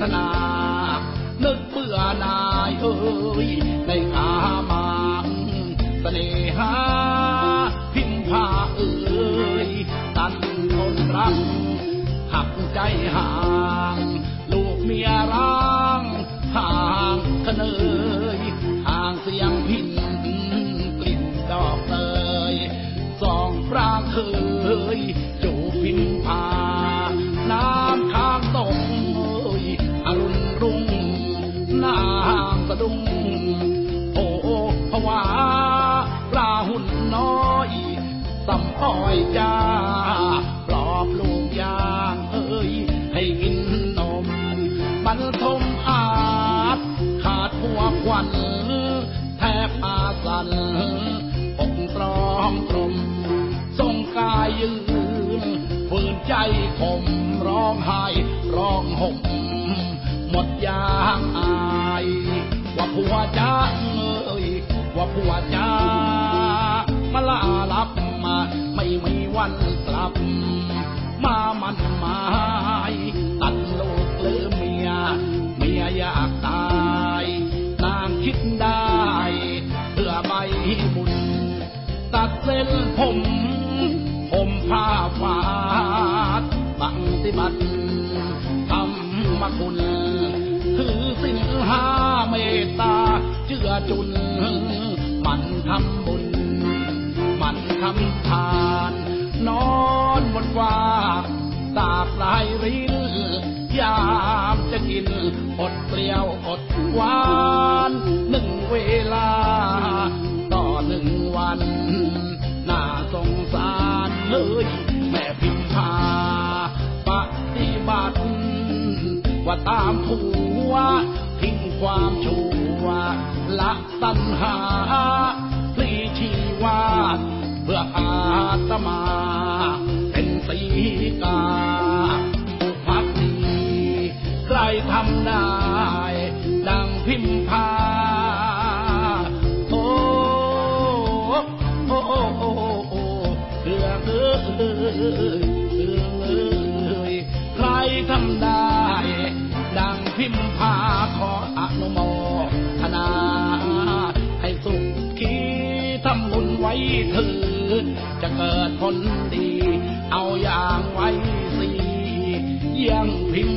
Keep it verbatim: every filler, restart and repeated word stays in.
นานึกเบื่อนายเอ้ยในขามาเสน่หาพิมพาเอ้ยตันคนรักหักใจห่างลูกเมียร้างห่างกันเอ่ยห่างเสียงพินกลิ่นดอกเตยสองปรางเคยจูบพิมพาน้ำค้างตกอรุณรุ่งน้ำสะดุ้งโอ้ภาวะปลาหุ่นน้อยสำอ้อยจ้าปลอบลูกยางเอ้ยให้กินนมบรรทมอาจขาดหัวควันแทบอาสันอกตรอมตรมทรงกายยืนฝืนใจคมร้องไห้ร้องห่มหมดยางอายว่าผัวจ้าเอ้ยว่าผัวจ้ามาลาลับมาไม่มีวันกลับมามันหมายตัดลูกหรือเมียเมียอยากตายนางคิดได้เพื่อใบบุญตัดเส้นผมผมผ้าฟาดบังติบัติทำมาคุณคือสิ้นหาเมตตาเจือจุนมันทำบุญมันทำทานนอนบนว่าตาปลายริ้นยามจะกินอดเปรี้ยวอดหวานหนึ่งเวลาต่อหนึ่งวันน่าสงสารเลยแม่พิมพาปฏิบัติว่าตามผัวทิ้งความชั่วละตัณหาพลีชีวาเพื่ออาตมาเป็นสีกาผู้พักดีใครทำได้ดังพิมพาโอ้โอ้โอ้โอ้โอ้เรื่องเอ้ยเรื่องเอ้ยใครทำได้ดังพิมพาขออนุโมทนาให้สุขีทำบุญไว้เถิดจะเกิดผลดีเอาอย่างไว้สิยังพิม